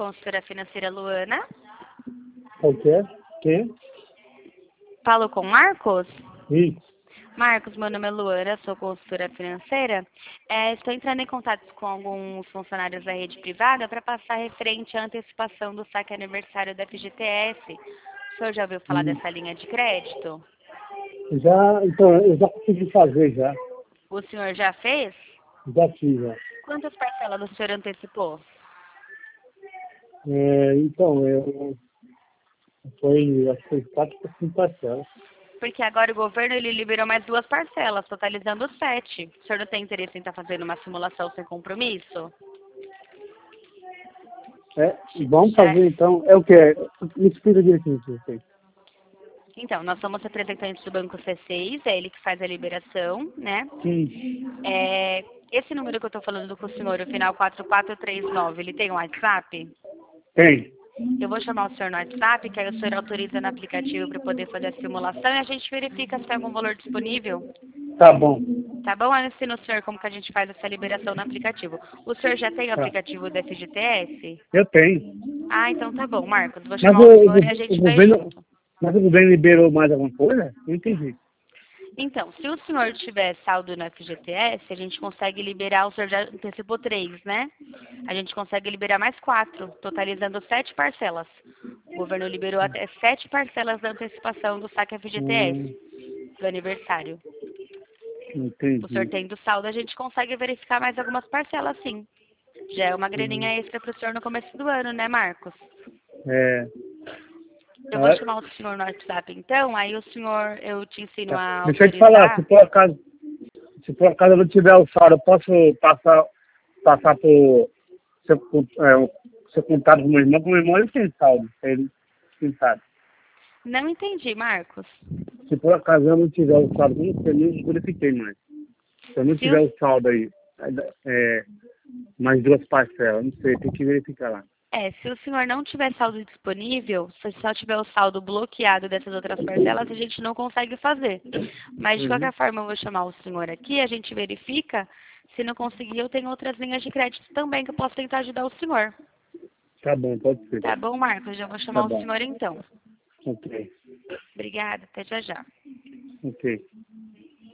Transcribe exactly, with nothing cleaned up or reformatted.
consultora financeira Luana. O quê? Quem? Falo com Marcos? Isso. Marcos, meu nome é Luana, sou consultora financeira. É, estou entrando em contato com alguns funcionários da rede privada para passar referente à antecipação do saque aniversário da F G T S. O senhor já ouviu falar Hum. dessa linha de crédito? Já, então, eu já consegui fazer já. O senhor já fez? Já fiz, já. Quantas parcelas o senhor antecipou? É, então, eu, foi, acho que foi quatro por cinco parcelas. Porque agora o governo ele liberou mais duas parcelas, totalizando sete. O senhor não tem interesse em estar fazendo uma simulação sem compromisso? É, vamos Já- fazer então. É o quê? Me explica direitinho o que você. Então, nós somos representantes do Banco C seis, é ele que faz a liberação, né? Sim. É, esse número que eu estou falando com o senhor, o final quatro quatro três nove, ele tem um WhatsApp? Tem. Eu vou chamar o senhor no WhatsApp, que aí o senhor autoriza no aplicativo para poder fazer a simulação e a gente verifica se tem algum valor disponível. Tá bom. Tá bom? Eu ensino o senhor como que a gente faz essa liberação no aplicativo. O senhor já tem o Tá. aplicativo da F G T S? Eu tenho. Ah, então tá bom, Marcos. Vou Mas chamar o, o o, senhor e a go- o gente vai governo. junto. Mas o governo liberou mais alguma coisa? Não entendi. Então, se o senhor tiver saldo no F G T S, a gente consegue liberar, o senhor já antecipou três, né? A gente consegue liberar mais quatro, totalizando sete parcelas. O governo liberou até sete parcelas da antecipação do saque F G T S, Hum, do aniversário. O senhor entendi. tendo saldo, a gente consegue verificar mais algumas parcelas, sim. Já é uma Hum, graninha extra para o senhor no começo do ano, né, Marcos? é. Eu vou Ah, chamar o senhor no WhatsApp, então, aí o senhor, eu te ensino tá. a Deixa eu te falar, se autorizar. por acaso, se por acaso eu não tiver o saldo, eu posso passar, passar por seu, con- é, o seu contato com o meu irmão, com o meu irmão ele tem saldo, ele quem sabe. Não entendi, Marcos. Se por acaso eu não tiver o saldo, eu não eu não verifiquei mais. Se eu não Se tiver o o saldo aí, é, mais duas parcelas, não sei, tem que verificar lá. É, se o senhor não tiver saldo disponível, se só tiver o saldo bloqueado dessas outras parcelas, a gente não consegue fazer. Mas, de Uhum. qualquer forma, eu vou chamar o senhor aqui, a gente verifica. Se não conseguir, eu tenho outras linhas de crédito também que eu posso tentar ajudar o senhor. Tá bom, pode ser. Tá bom, Marcos? Já vou Tá chamar o bom. senhor então. Ok. Obrigada, até já já. Ok.